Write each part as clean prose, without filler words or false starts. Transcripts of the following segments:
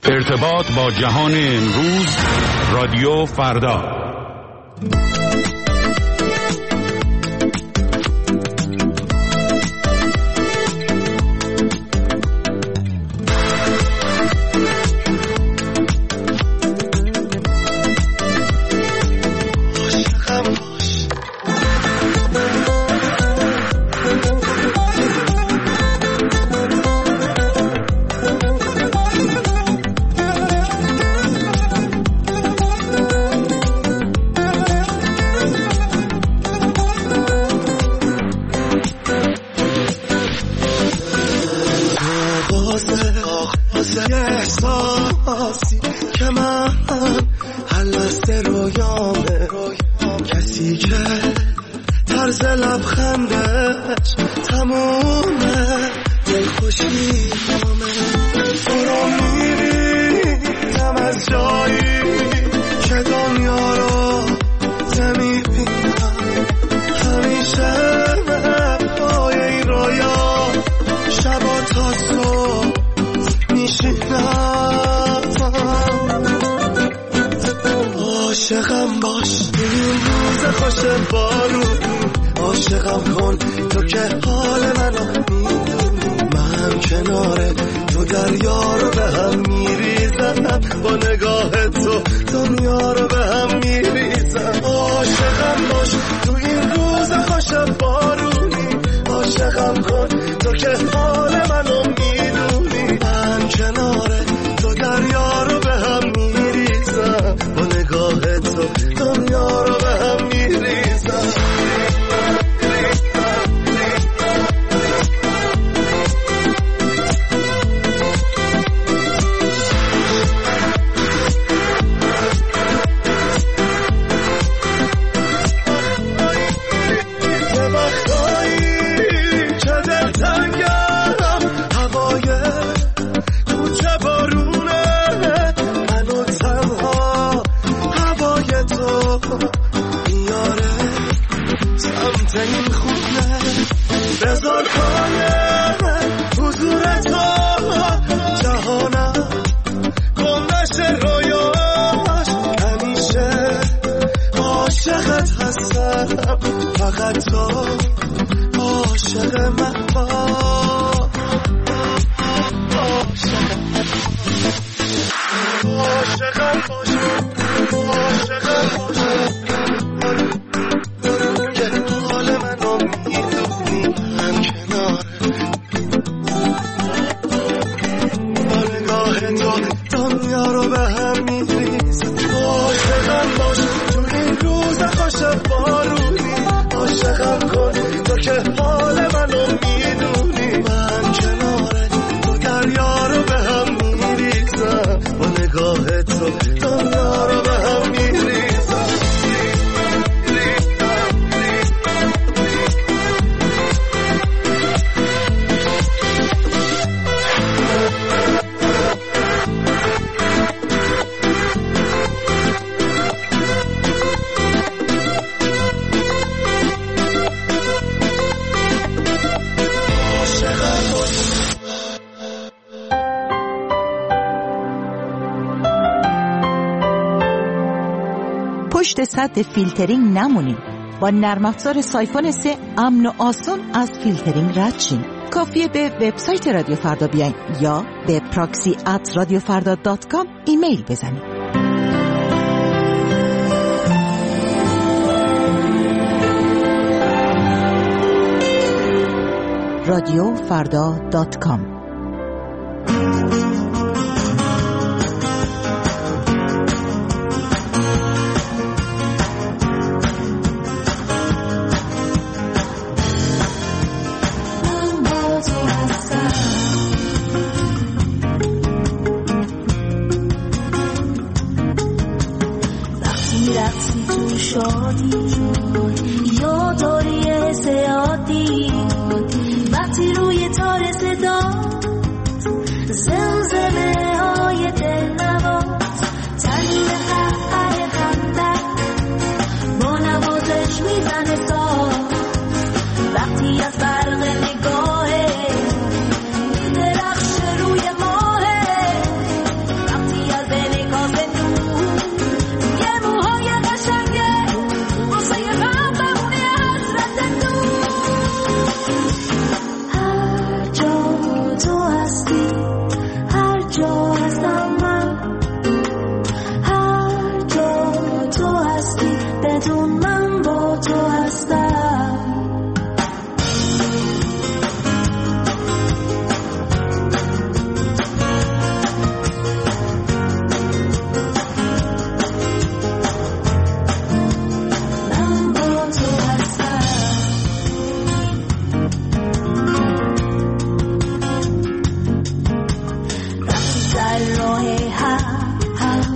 ارتباط با جهان امروز، رادیو فردا. پشت سد فیلترینگ نمونید. با نرم افزار سایفون 3 امن و آسان از فیلترینگ رد شین. کافیه به وبسایت رادیو فردا بیاین یا به proxy@radiofarda.com ایمیل بزنید. radiofarda.com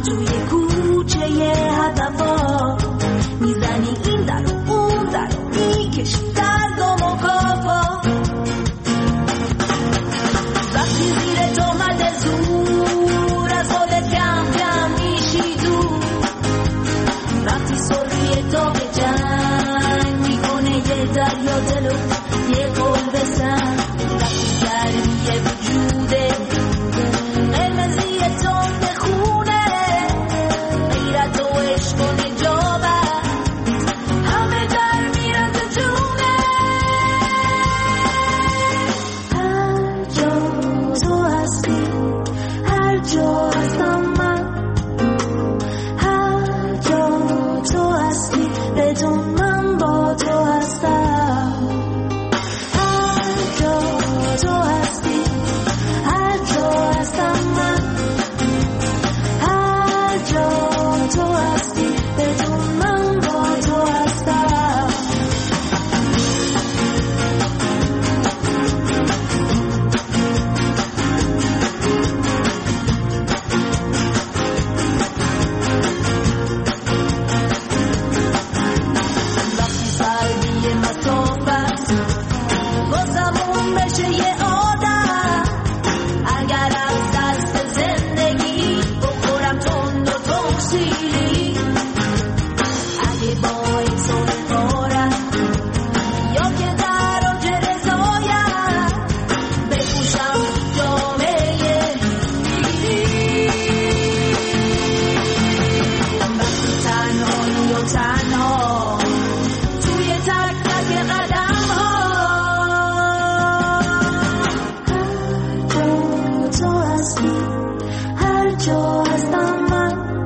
توی کوچه هدفا میزنی این در و اون در و میکشی درد و مکافا. وقتی زیر تهمت زور از خودت کم کم میشی دور، وقتی سری تو به جنگ میکنه یه دریا دلو یه قلب سن، وقتی گرمی وجوده قرمزی تند خونه غیرت و عشق و نجابت همه در میرن تو جونه. هر جا تو هستی هر جا هستم من، هر جا تو هستی بدون من با تو هستم. هر جا تو هستی هر جا هستم من، هر جا تو هستی بدون من با تو هستم. وقتی سردی مسافت واسمون بشه یه عادت، اگر از دست زندگی بخورم تند و تقصیری، اگه با این صلح کارم یا که در آنج رضایت بپوشم جامعه پیری. وقتی تنهایی و تنها توی تک تک قدم ها، هر جا تو هستی هر جا هستم من،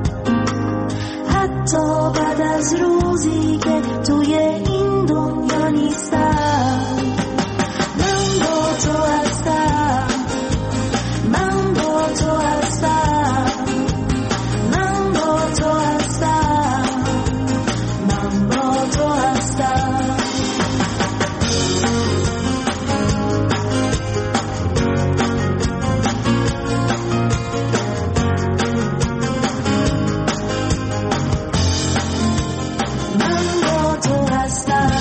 حتی بعد از روزی که توی این دنیا نیستم. من با تو هستم، من با تو هستم، من با تو هستم، من با تو هستم. من با تو هستم.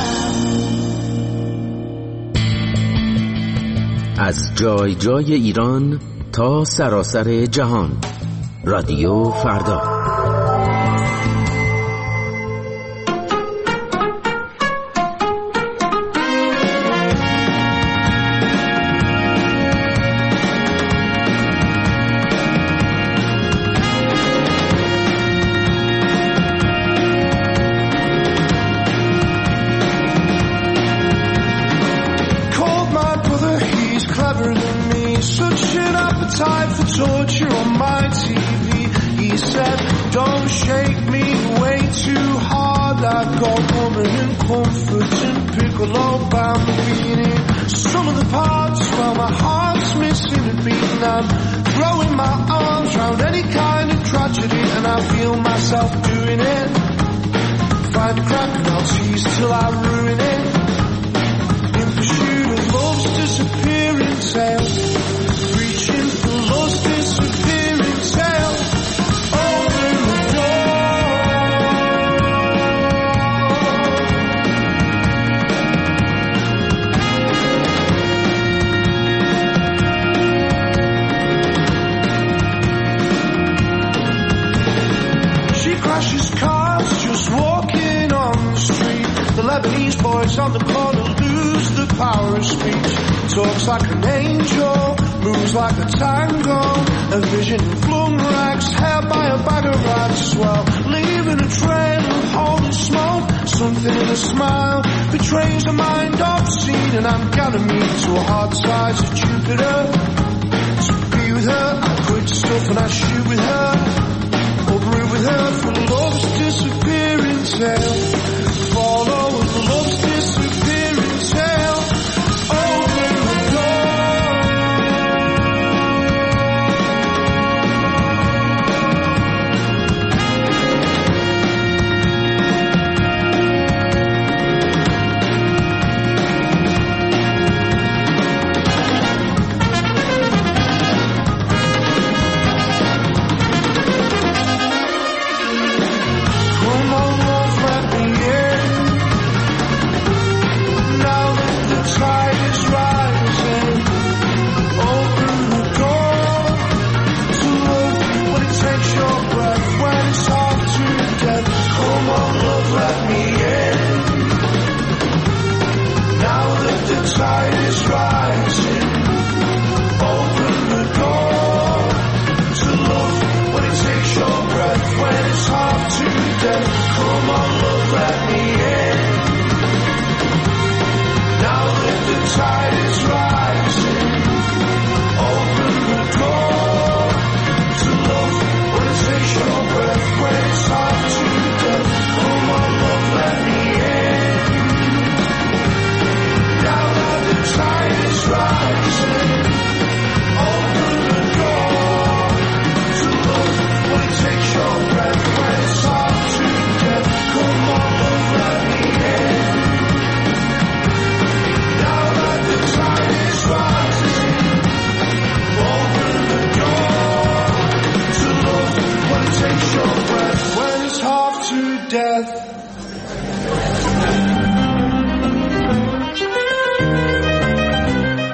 از جای جای ایران تا سراسر جهان، رادیو فردا. Called my brother, he's cleverer than me. Such an appetite for torture on my TV. He said, don't shake me way too hard. I've got woman and comfort and piccolo bambini. Some of the parts, well, my heart's missing a beat, and I'm throwing my arms round any kind of tragedy, and I feel myself doing it. Find a crack and I'll tease till I ruin it. In pursuit of love's disappearing tale, reaching for love's disappearing tale. Open the door. She crashes cars just walking on the street. The Lebanese boys on the corner lose the power of speech. Talks like an angel, moves like a tango. A vision in flung rags, held by a bag of rats. Well, leaving a trail of holy smoke. Something in a smile betrays a mind obscene, and I'm gonna meet to a hard size of Jupiter. To be with her, I quit stuff and I shoot with her. Or brew with her for love's disappearing tale. Follow love's disappearing tale. Open the door.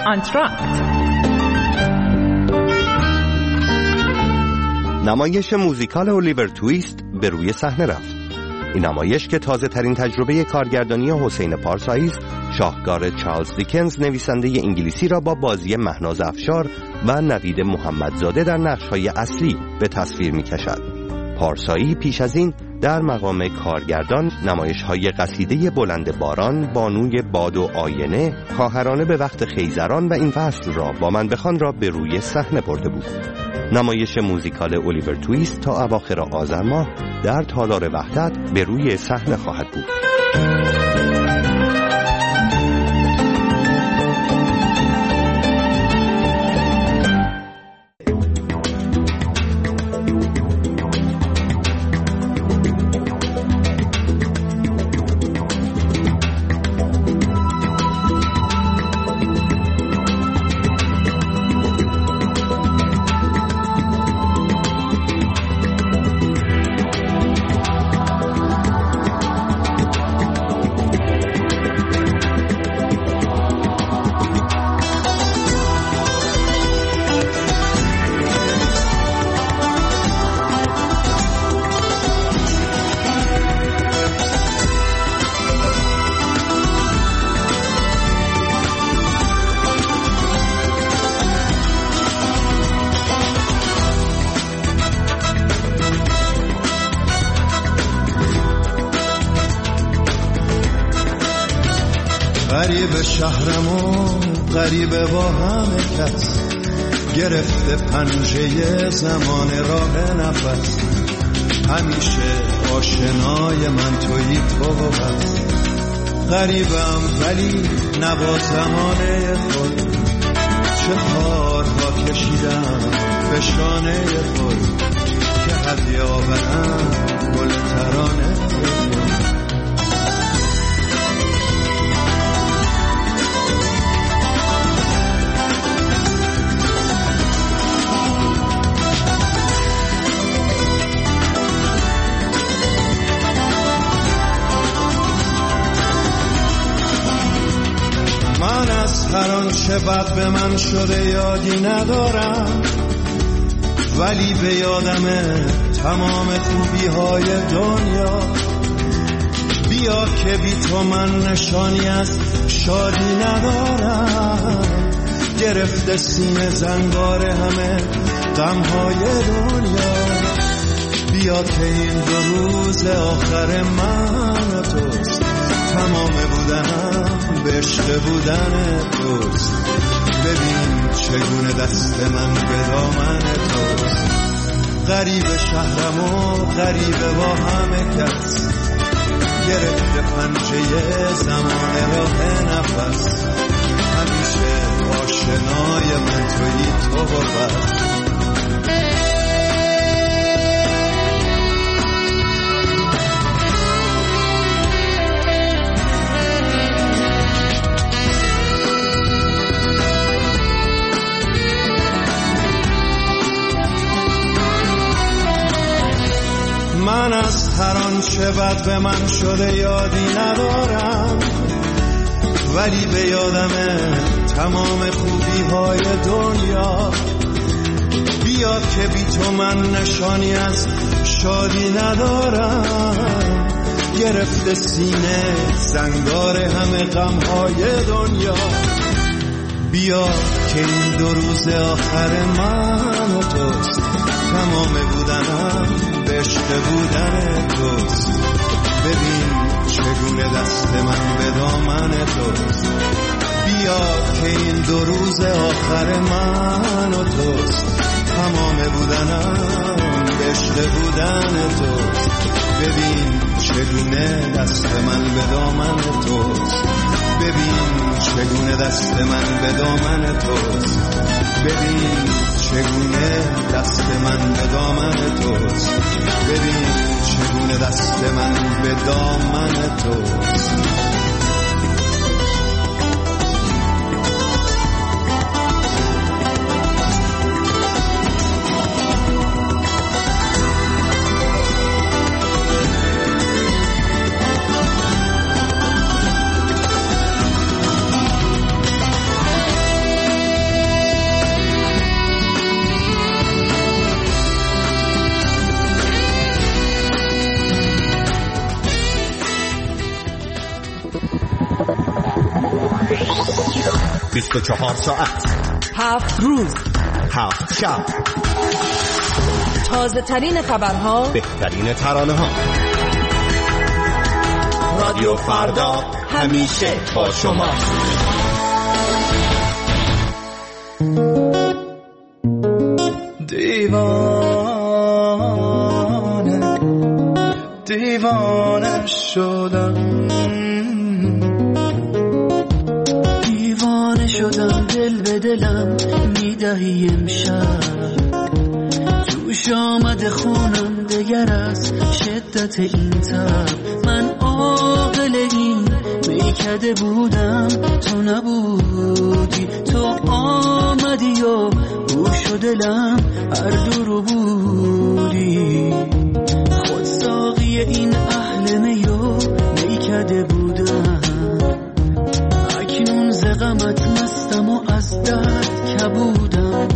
آنتراکت. نمایش موزیکال الیور تویست به روی صحنه رفت. این نمایش که تازه ترین تجربه کارگردانی حسین پارسایی است، شاهکار چارلز دیکنز نویسنده انگلیسی را با بازی مهناز افشار و نوید محمدزاده در نقش‌های اصلی به تصویر می‌کشد. پارسایی پیش از این در مقام کارگردان نمایش‌های قصیده بلند باران، بانوی باد و آینه، خواهرانه به وقت خیزران و این فصل را با من بخوان را به روی صحنه برده بود. نمایش موزیکال الیور تویست تا اواخر آذر ماه در تالار وحدت به روی صحنه خواهد بود. غریب شهرم و غریب با همه کس، گرفته پنجه زمان راه نفس، همیشه آشنای من تویی تو و بس. غریبم ولی نبا زمانه خود، چه کارها کشیدم به شانه خود، که هدیه آورم گل ترانه خود. هر آنچه بد به من شده یادی ندارم، ولی به یادمه تمام خوبی های دنیا. بیا که بی تو من نشانی از شادی ندارم، گرفته سینه زنگار همه غم های دنیا. بیا که این دو روز آخر من توست، تمام بودنم به عشق بودن توست. ببین چگونه دست من به دامن توست. غریب شهرم و غریب با همه کس، گرفته پنجه زمان راه نفس، همیشه آشنای من تویی تو و بس. من از هر آنچه بد به من شده یادی ندارم، ولی به یادمه تمام خوبی های دنیا. بیا که بی تو من نشانی از شادی ندارم، گرفته سینه زنگار همه غم های دنیا. بیا که این دو روز آخر من و توست، تمام بودنم به عشق بودن توست. ببین چگونه دست من به دامن توست. بیا که این دو روز آخر من و توست، تمام بودنم به عشق بودن توست. ببین چگونه دست من به دامن توست. ببین چگونه دست من به دامن توست. ببین چگونه دست من به دامن توست. ببین چگونه دست من به دامن توست. 24 ساعت 7 روز 7 شب، تازه ترین خبرها، بهترین ترانه ها. رادیو فردا همیشه با شما. دیوانه شدم، دیوانه شدم، دل به دلم میدهی امشب، جوش آمده خونم دگر از شدت این تب. من عاقل این میکده بودم، تو نبودی، تو آمدی و گوش و دلم هر دو رو بودی. خود ساقی این اهل میو میکده بودم، اکنون ز غمت مستم و از درد کبودم.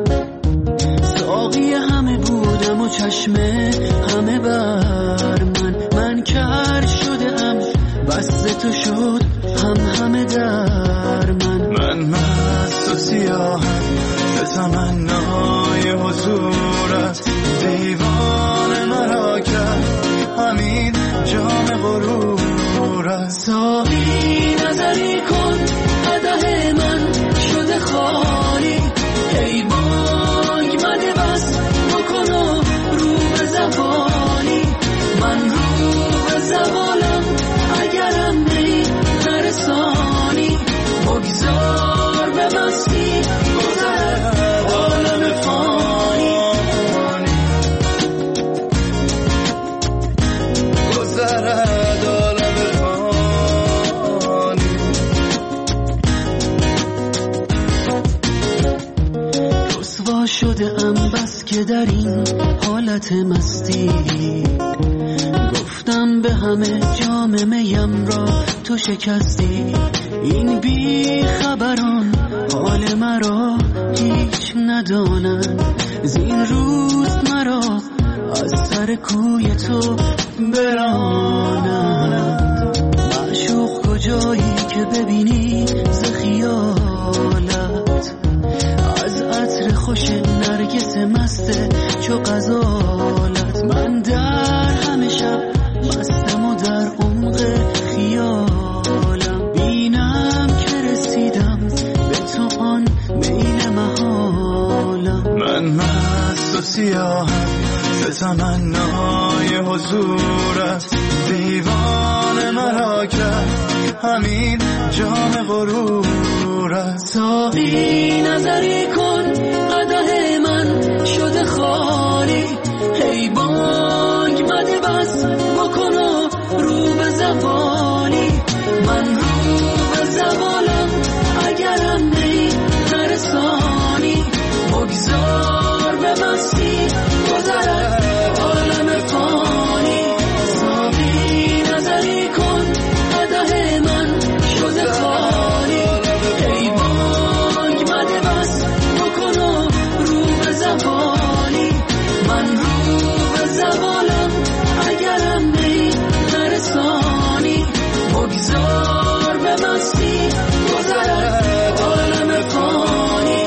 ساقی همه بودم و چشم همه بر من کر شدم، بس تو شد همه در من مست و سیاهم به تمنای حضورت. دیوانه مرا کرد همین جام غرورت. ساقی نظری کن قدح من شده خالی، ای بانگ مده بس بکن و رو به زوالی. من رو به زوالم اگرم می نرسانی، بگذار به مستی گذرد عالم فانی، گذرد عالم فانی. رسوا شده ام بس که در این حالت مستی، گفتم به همه جام میم را تو شکستی. این بی خبران حال مرا هیچ ندانند، زین روز مرا از سر کوی تو برانند. معشوق کجایی که ببینی ز خیالت، از عطر خوش نرگس مست چو غزالت. من در همه شب مستم و در عمق خیالم، بینم که رسیدم به تو آن میل محالم. من مست و سیاهم به تمنای حضورت. دیوانه مرا کرد همین جام غرورت. ساقی نظری کن قدح من شده خالی، ای بانگ مده بس بکن و رو به زوالی. من رو به زوالم اگرم می نرسانی، بگذار به مستی گذرد عالم فانی. ساقی نظری کن قدح من شده خالی، ای بانگ مده بس بکن و رو به زوالی. من رو به زوالم اگرم می نرسانی، بگذار به مستی گذرد عالم فانی.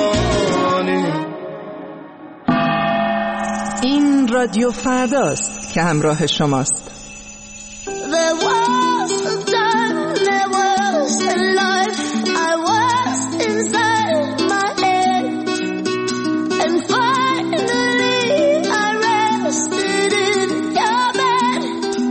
این رادیو فرداست که همراه شماست. There was a time, there was a life, I was inside my head, and finally I rested in your bed.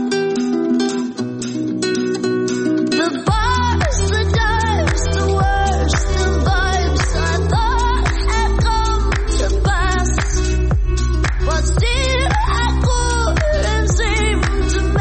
The bars, the dives, the words, the vibes I thought had come to pass, but still I couldn't seem to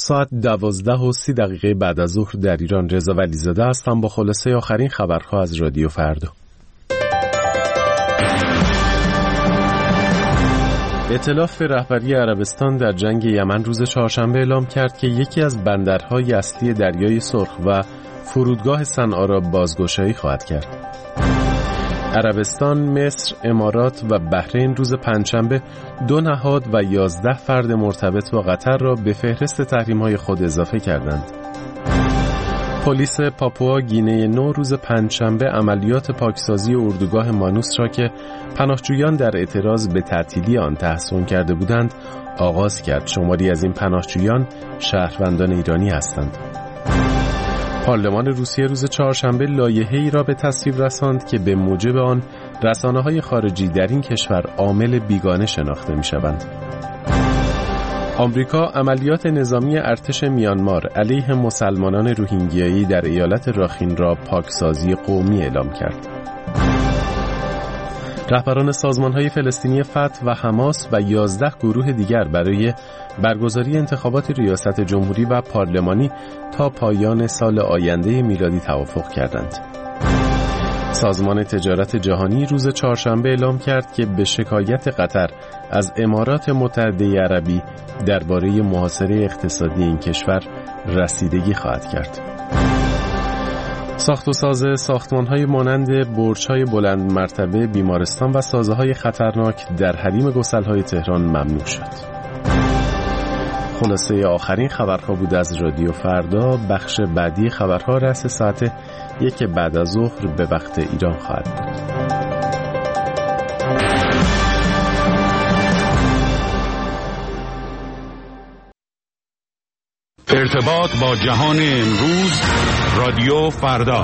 ساعت 12:30 بعد از ظهر در ایران. رضا ولیزاده هستم با خلاصه آخرین خبرها از رادیو فردا. ائتلاف رهبری عربستان در جنگ یمن روز چهارشنبه اعلام کرد که یکی از بندرهای اصلی دریای سرخ و فرودگاه صنعا را بازگشایی خواهد کرد. عربستان، مصر، امارات و بحرین روز پنجشنبه 2 نهاد و 11 فرد مرتبط با قطر را به فهرست تحریم‌های خود اضافه کردند. پلیس پاپوا گینه نو روز پنجشنبه عملیات پاکسازی اردوگاه مانوس را که پناهجویان در اعتراض به تعطیلی آن تحصن کرده بودند آغاز کرد. شماری از این پناهجویان شهروندان ایرانی هستند. پارلمان روسیه روز چهارشنبه لایحه‌ای را به تصویب رساند که به موجب آن رسانه‌های خارجی در این کشور عامل بیگانه شناخته می‌شوند. آمریکا عملیات نظامی ارتش میانمار علیه مسلمانان روهینگیایی در ایالت راخین را پاکسازی قومی اعلام کرد. رهبران سازمان‌های فلسطینی فتح و حماس و 11 گروه دیگر برای برگزاری انتخابات ریاست جمهوری و پارلمانی تا پایان سال آینده میلادی توافق کردند. سازمان تجارت جهانی روز چهارشنبه اعلام کرد که به شکایت قطر از امارات متحده عربی درباره محاصره اقتصادی این کشور رسیدگی خواهد کرد. ساخت و ساز ساختمان‌های مانند برج‌های بلند مرتبه، بیمارستان و سازه‌های خطرناک در حریم گسل‌های تهران ممنوع شد. خلاصه آخرین خبرها بود از رادیو فردا. بخش بعدی خبرها رأس ساعت 1 بعد از ظهر به وقت ایران خواهد بود. ارتباط با جهان امروز، رادیو فردا.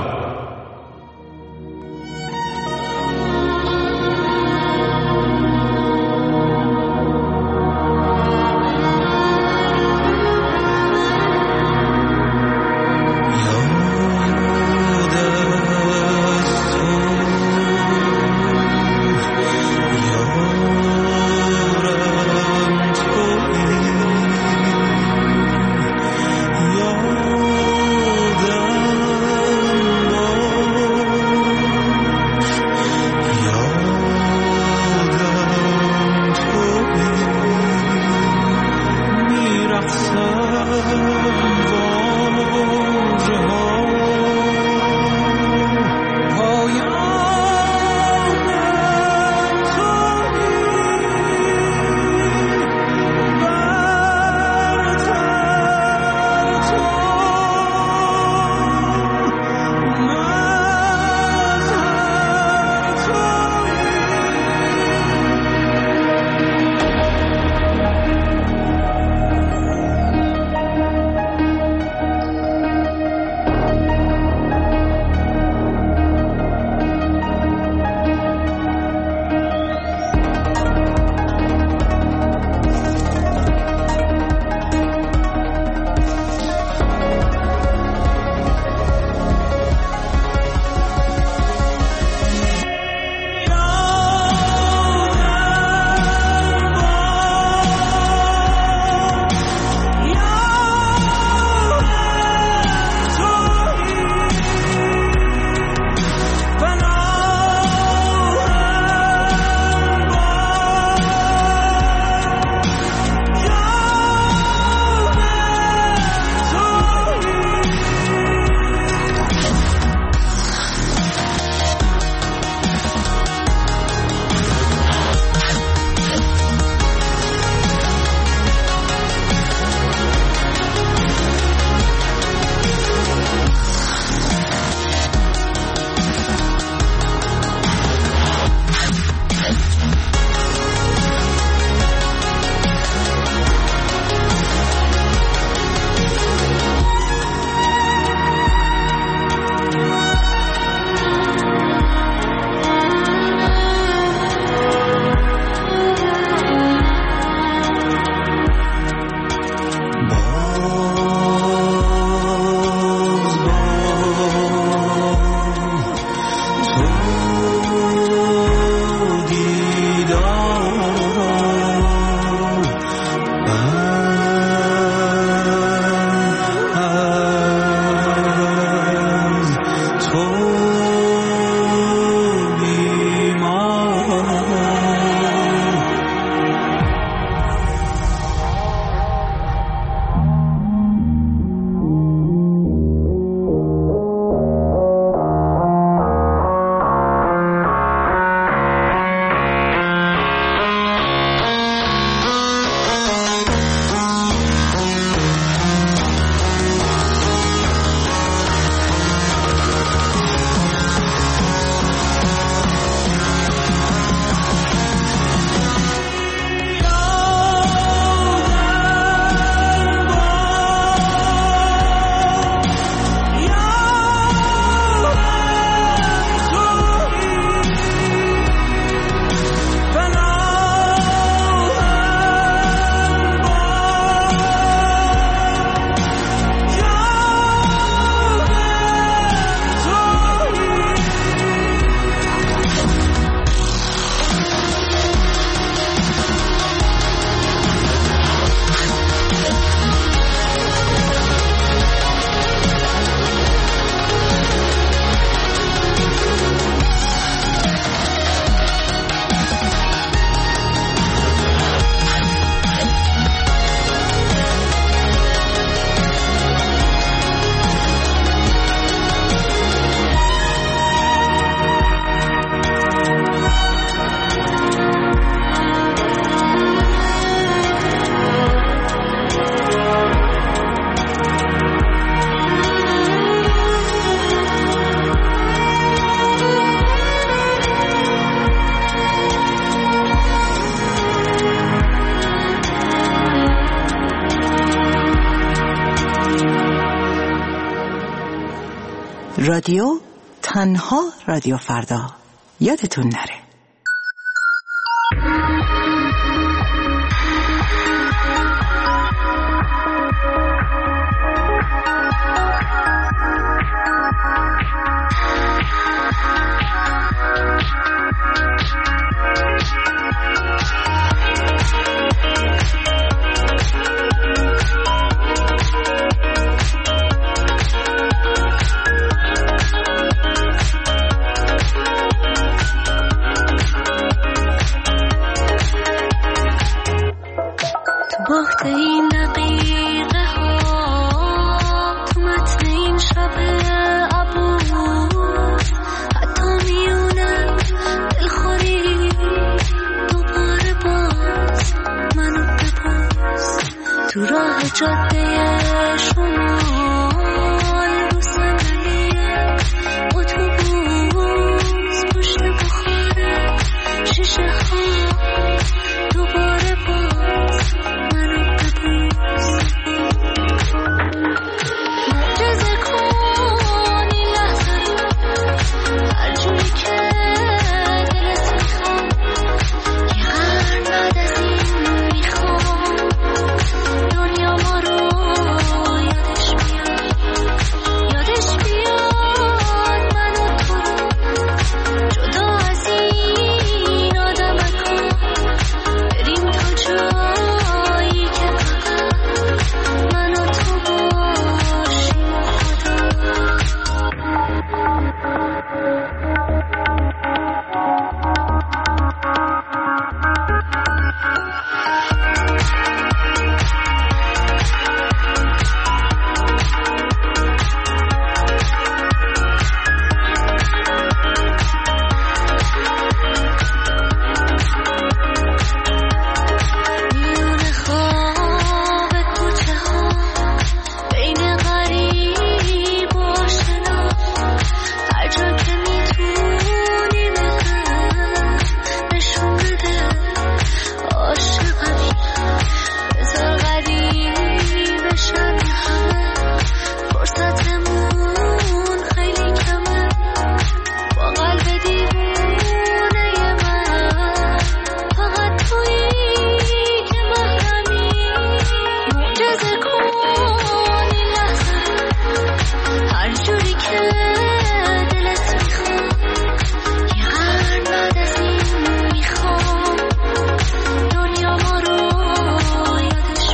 رادیو، تنها رادیو فردا. یادتون نره. باخت این دقیقه ها تو متن این شب عبوس، حتی میونه دلخوری دوباره باز منو ببوس. تو راه جاده شمال رو صندلی اتوبوس، پشت بخاره شیشه ها دوباره باز منو ببوس. معجزه کن این لحظه رو هر جوری که دلت میخواد، یه قرن بعد از این میخوام دنیا ما رو یادش بیاد من و تو رو جدا از این آدمکا بریم تا جایی که فقط من و تو باشیم میونه خواب کوچه ها بین غریب و آشنا، هر جا که میتونی نشون بده عاشقمی، بذار غریب بشن همه، فرصتمون خیلی کمه، با قلب دیوونه من فقط تویی که محرمی. معجزه کن این لحظه رو هر جوری که دلت میخواد، یه قرن بعد از این میخوام دنیا ما رو یادش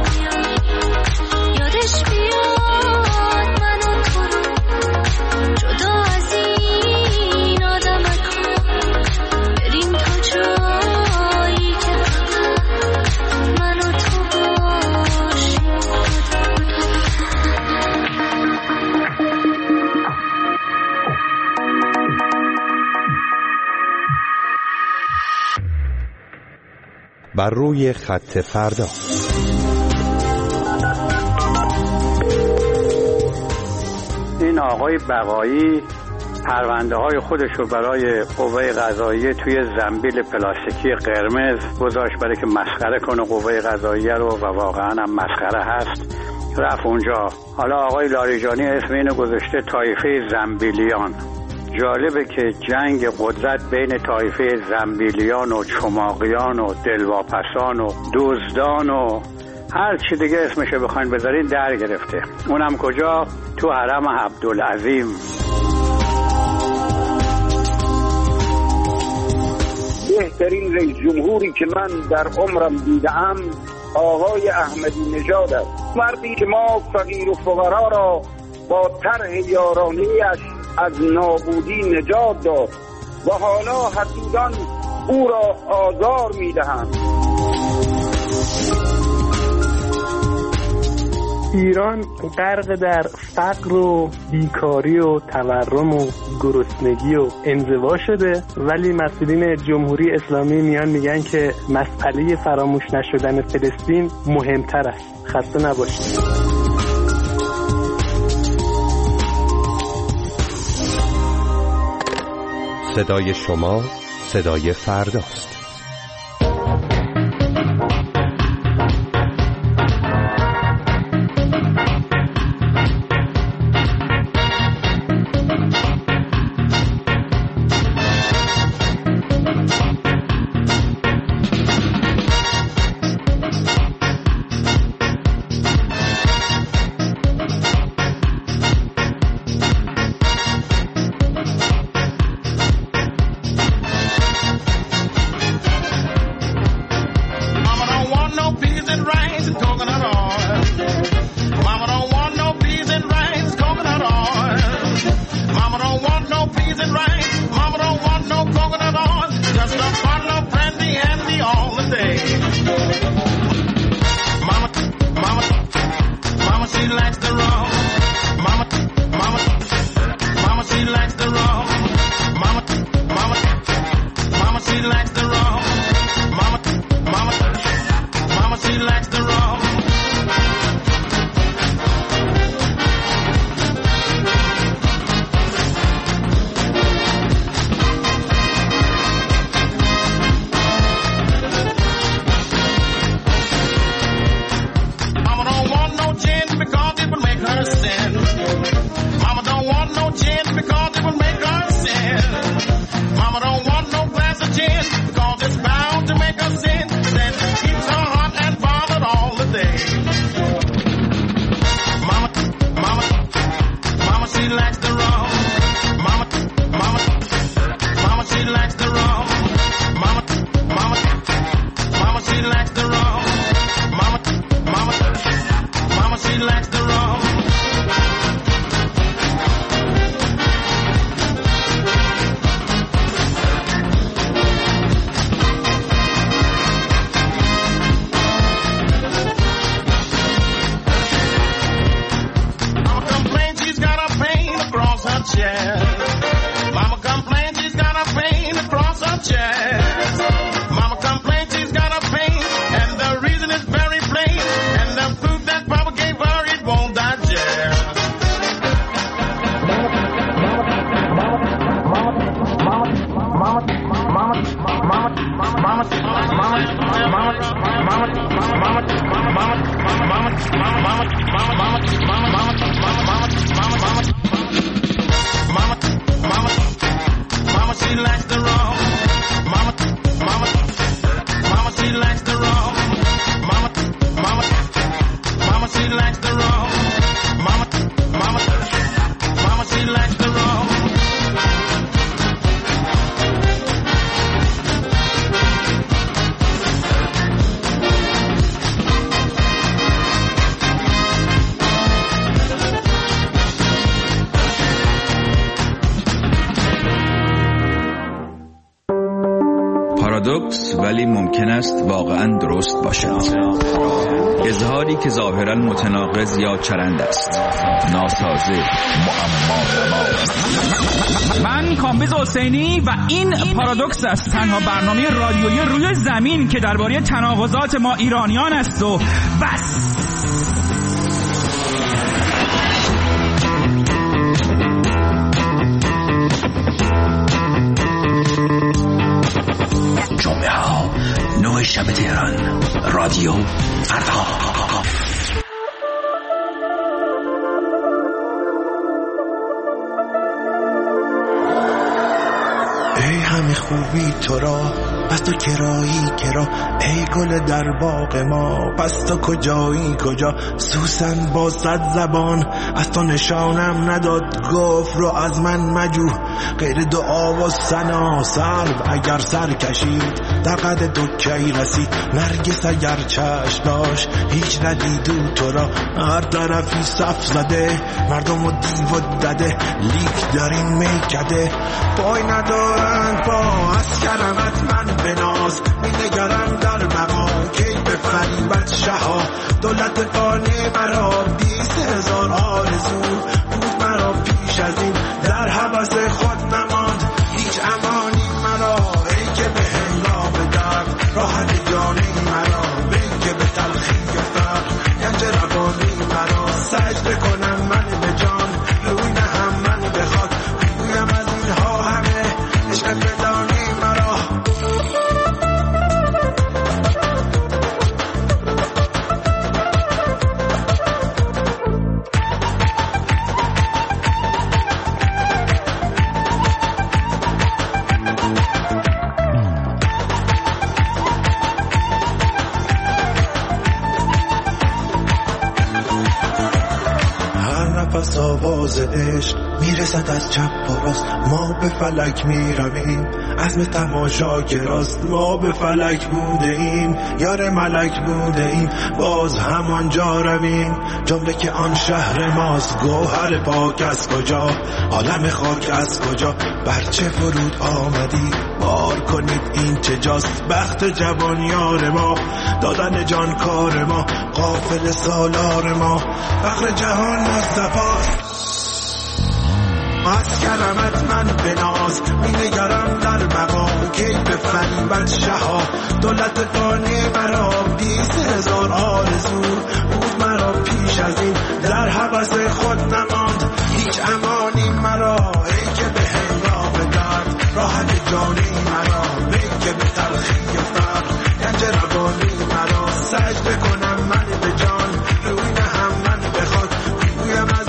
بیاد من و تو رو جدا از این آدمکا بریم تا جایی که فقط من و تو باشیم. بر روی خط فردا. این آقای بقایی پرونده های خودش رو برای قوه قضاییه توی زنبیل پلاستیکی قرمز گذاشت برای که مسخره کنه قوه قضاییه رو، و واقعا هم مسخره هست. رفت اونجا. حالا آقای لاریجانی اسم اینو گذاشته طایفه زنبیلیان. جالبه که جنگ قدرت بین طایفه زنبیلیان و چماقیان و دلواپسان و دزدان و هر چی دیگه اسمشو بخواین بذارین در گرفته. اونم کجا؟ تو حرم عبدالعظیم. بهترین رئیس جمهوری که من در عمرم دیدم آقای احمدی نژاد است. مردی که ما فقیر و فقرا را با طرح یارانه‌ایش از نابودی نجات داد و حالا حسودان او را آزار می‌دهند. ایران غرق در فقر و بیکاری و تورم و گرسنگی و انزوا شده، ولی مسئولین جمهوری اسلامی میان میگن که مسئله فراموش نشدن فلسطین مهمتر است. خسته نباشید. صدای شما صدای فرداست. her sin. Mama don't want no gin because it would make her sin. Mama don't want no glass of gin because it's bound to make her sin. Then she keeps her hot and bothered all the day. Mama, she likes the rum. Mama, she likes the rum. Mama, she likes the rum. Mama, she likes the rum. Mama complains she's got a pain across her chest. Mama complains she's got a pain, and the reason is very plain. And the food that Papa gave her, it won't digest. Mama, she likes the rum. Mama, she likes the rum. Mama, she likes the rum. Mama, she likes the rum. پارادوکس ولی ممکن است واقعا درست باشد. اظهاری که ظاهرا متناقض یا چرند است، ناسازه، معما. من کامبیز حسینی و این پارادوکس است، تنها برنامه رادیویی روی زمین که درباره تناقضات ما ایرانیان است و بس. جمعه ها 9 شب تهران، رادیو فردا. ای همه خوبی تو را، پس تو کرایی کرا. ای گل در باغ ما، پس تو کجایی کجا. سوسن با 100 زبان از تو نشانم نداد. گفت رو از من مجو، غیر دعا و ثنا. سرو اگر سر کشید در قد دکی رسید. نرگس اگر چشم داشت هیچ ندیدو تو را. هر طرفی صف زده مردم و دیو و دده. لیک در این میکده پای ندارند پا. از کرمت من بناز می‌نگرم در بقا. کی به فریبت شها دولت فانی مرا. 20,000 آرزو بود مرا پیش از این. در هوس خود نماند هیچ امانی مرا. ای که به هنگام درد راحت جانی مرا. ای که به تلخی فقر گنج روانی مرا. سجده کنم من به جان روی نهم من بخواد. بگویم از اینها همه عشق فدانی مرا. نفس آواز عشق میرسد از چپ و راست. ما به فلک میرویم عزم تماشاگراست. ما به فلک بوده ایم یار ملک بوده ایم. باز همانجا رویم جمله که آن شهر ماست. گوهر پاک از کجا، عالم خاک از کجا. برچه فرود آمدی بار کنید این چه جاست. بخت جوان یار ما، دادن جان کار ما. قافل سالار ما، فقر جهان مصطفاست. از کرمت من بناز می‌نگرم در بقا. کی به فریبت شها دولت فانی مرا. 20,000 آرزو بود مرا پیش از این. در هوس خود نماند هیچ امانی مرا. ای که به هنگام درد راحت جانی مرا. ای که به تلخی فقر گنج روانی مرا. سجده کنم من به جان روی نهم من بخواد. بگویم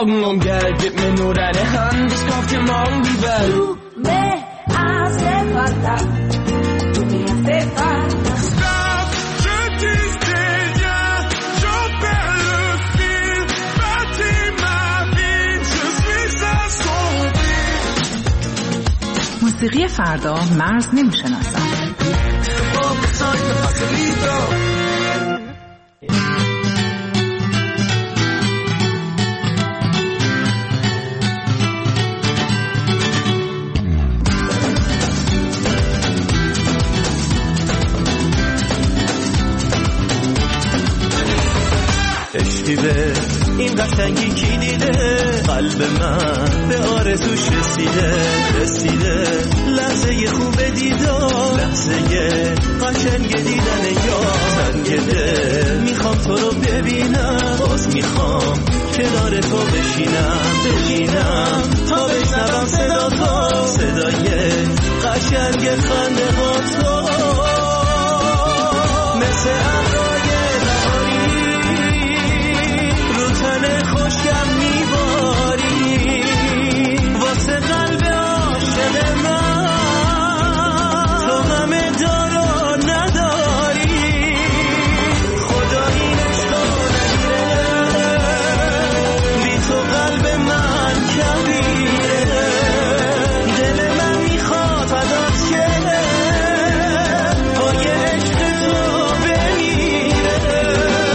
Get me know that the hand is coffee mong vivel. Tú me hace falta. Tú me hace falta. Stop, je disais rien, j'en perds le fil. Bâtis ma vie, je suis assombri. موسیقی فردا مرز نمیشناسد. عشقیه این قشنگی کی دیده قلب من به آرزوش رسیده لحظه خوب دیدار لحظه قشنگ دیدن یار سنگده میخوام تو رو ببینم باز میخوام کنار تو بشینم تا بشنوم صدا تو صدای قشنگ خنده ها تو مثل خوشگم میباری واسه قلب عاشق من تو همه دارا نداری خدا این عشقو نگیره بی تو قلب من کبیره دل من میخواد فدات شه پای عشق تو بمیره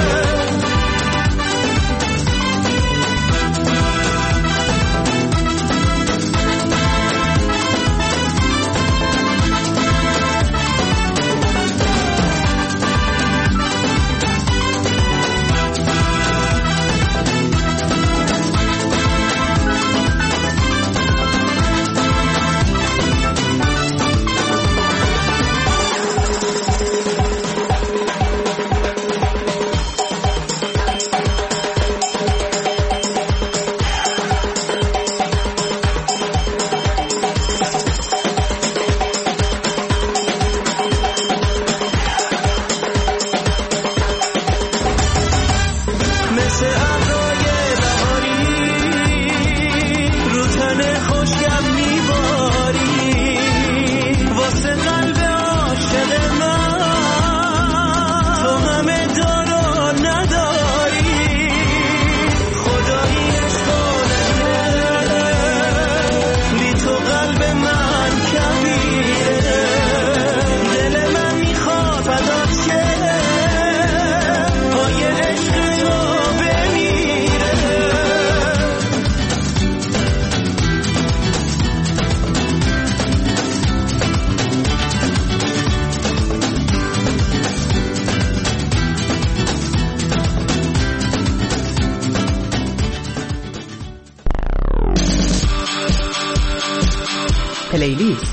پلیلیست.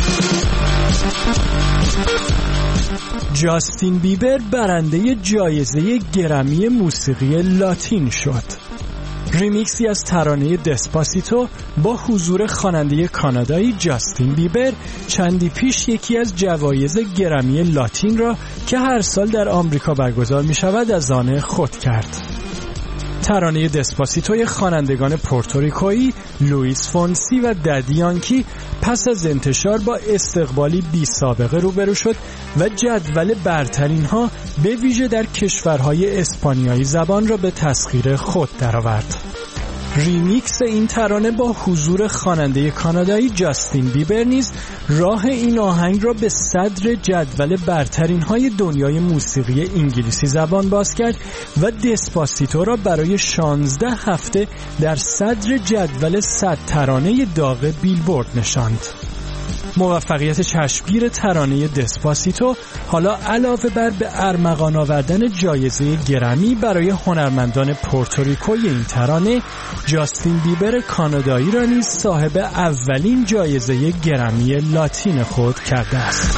جاستین بیبر برنده جایزه گرمی موسیقی لاتین شد. ریمیکسی از ترانه دسپاسیتو با حضور خواننده کانادایی جاستین بیبر چندی پیش یکی از جوایز گرمی لاتین را که هر سال در آمریکا برگزار می شود از آن خود کرد. ترانه دسپاسیتوی خوانندگان پورتوریکویی لوئیس فونسی و ددی یانکی پس از انتشار با استقبالی بی سابقه روبرو شد و جدول برترین ها به ویژه در کشورهای اسپانیایی زبان را به تسخیر خود درآورد. ریمیکس این ترانه با حضور خواننده کانادایی جاستین بیبر نیز راه این آهنگ را به صدر جدول برترین های دنیای موسیقی انگلیسی زبان باز کرد و دسپاسیتو را برای 16 هفته در صدر جدول 100 ترانه داغ بیلبورد نشاند. موفقیت چشمگیر ترانه دسپاسیتو حالا علاوه بر به ارمغان آوردن جایزه گرمی برای هنرمندان پورتوریکوی این ترانه، جاستین بیبر کانادایی را نیز صاحب اولین جایزه گرمی لاتین خود کرده است.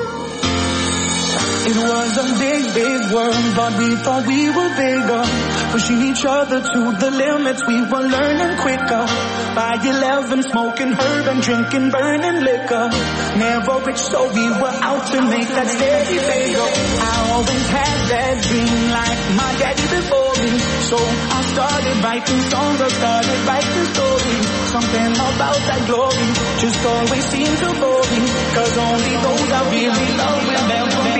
It was a big, big world, but we thought we were bigger. pushing each other to the limits. We were learning quicker. By 11, smoking herb and drinking burning liquor. Never rich, so we were out to make that steady paper. I always had that dream like my daddy before me. So I started writing songs, I started writing stories. Something about that glory just always seems to bore me. Cause only those I really love will never be.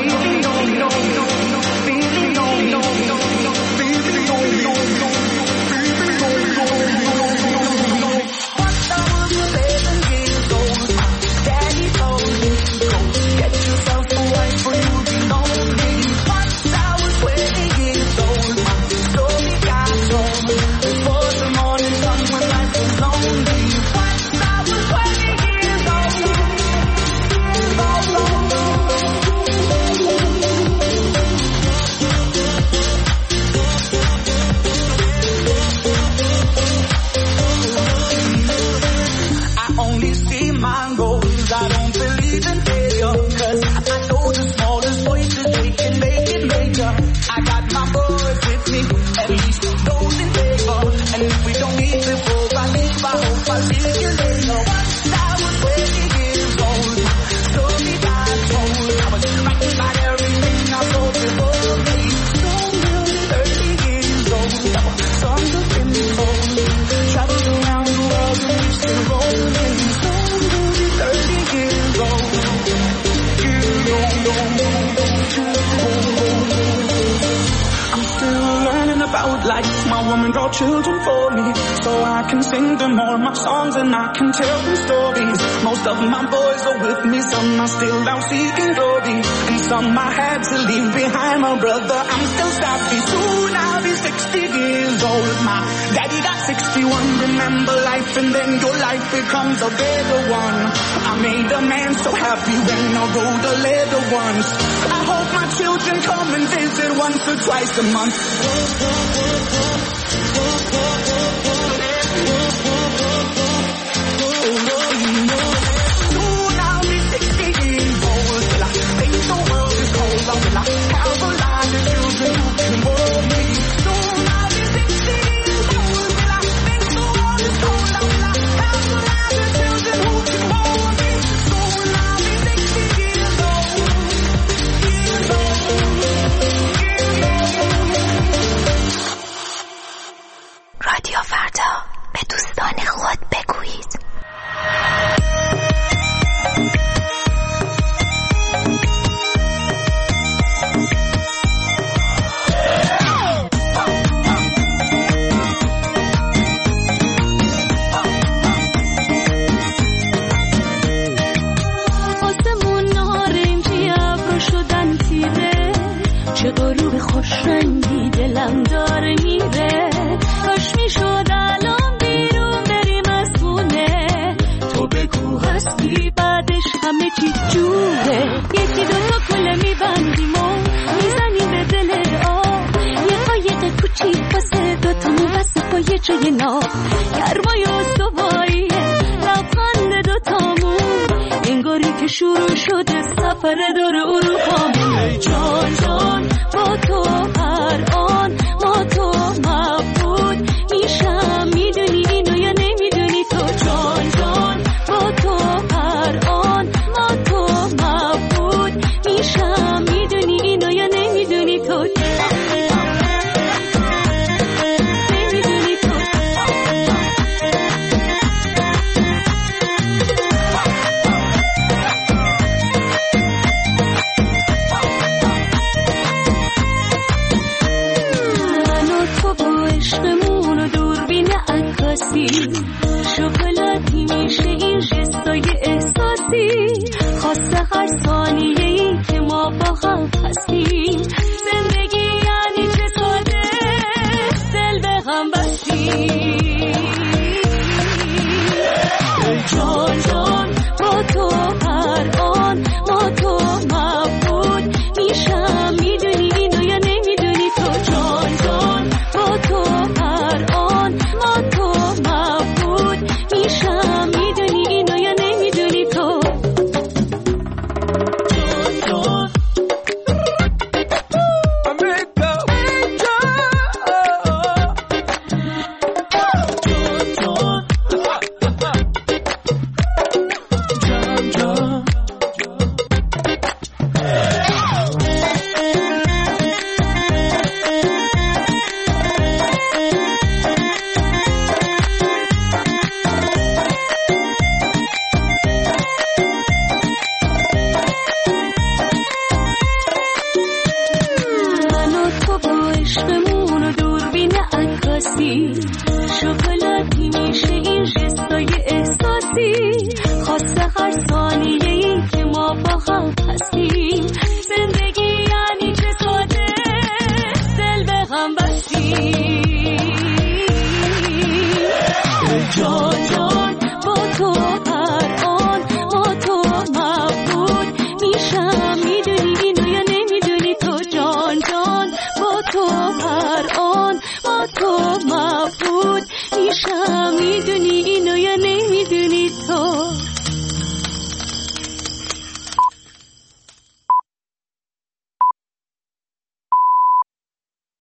Children for me, so I can sing them all my songs and I can tell them stories. Most of my boys are with me, some are still out seeking glory, and some I had to leave behind. My brother, I'm still sappy. Soon I'll be 60 years old. My daddy got 61. Remember life, and then your life becomes a better one. I made a man so happy when I wrote a letter once. I hope my children come and visit once or twice a month. Soon I'll be 60 years old. Till I think the world is cold. Till I have a lot of children who can hold me. Soon I'll be 60 years old. Till I think the world is cold. Till I have a lot of children who can hold me. Soon I'll be 60 years old. رادیو فردا، به دوستان خود بگویید. آسمون نارنجی ابرو شدن تیره، چه غروب خوش رنگی دلم داره میره. کاش میشد الان بیرون بریم از خونه، تو بگو هستی بعدش همه چی جوره. یکی دوتا کله میبندیم و میزنیم به دل آب، یه قایق کوچیک واسه دوتامون واسه پای جای ناب. گرمای استواییه لبخند دوتامون، انگاری که شروع شده سفر دور اروپامون. ای جان جان با تو هر آن ما تو مبود میشم، میدونی اینو یا نمیدونی تو؟ جان جان با تو هر آن ما تو مبود میشم، میدونی اینو یا نمیدونی تو؟ نمیدونی تو؟ عشقمون و دوربین عکاسی، شکلاتی میشه این جستای احساسی. خواسته هر ثانیه‌ای که ما با هم هستیم، زندگی یعنی چه ساده دل به هم بستیم. جان جان با تو هر آن ما تو مبود میشم، میدونی اینو یا نمیدونی تو؟ جان جان با تو هر آن ما تو مبود میشم، میدونی اینو یا نمیدونی تو؟ جان جان عشقمون و دوربین عکاسی شکلاتی میشه این جستای احساسی خواسته هر ثانیه‌ای که ما با هم